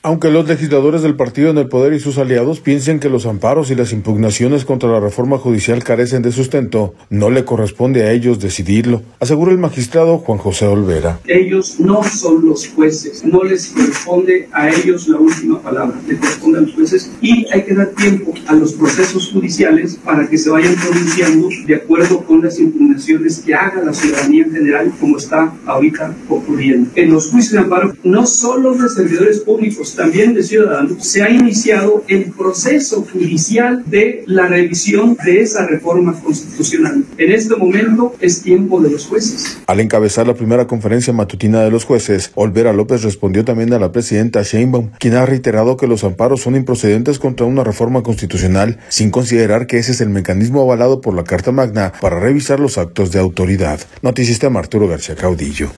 Aunque los legisladores del partido en el poder y sus aliados piensen que los amparos y las impugnaciones contra la reforma judicial carecen de sustento, no le corresponde a ellos decidirlo, asegura el magistrado Juan José Olvera. Ellos no son los jueces, no les corresponde a ellos la última palabra, le corresponde a los jueces y hay que dar tiempo a los procesos judiciales para que se vayan pronunciando de acuerdo con las impugnaciones que haga la ciudadanía en general, como está ahorita ocurriendo. En los juicios de amparo, no solo de servidores públicos, también de ciudadanos, se ha iniciado el proceso judicial de la revisión de esa reforma constitucional. En este momento es tiempo de los jueces. Al encabezar la primera conferencia matutina de los jueces, Olvera López respondió también a la presidenta Sheinbaum, quien ha reiterado que los amparos son improcedentes contra una reforma constitucional, sin considerar que ese es el mecanismo avalado por la Carta Magna para revisar los actos de autoridad. Noticista Arturo García Caudillo.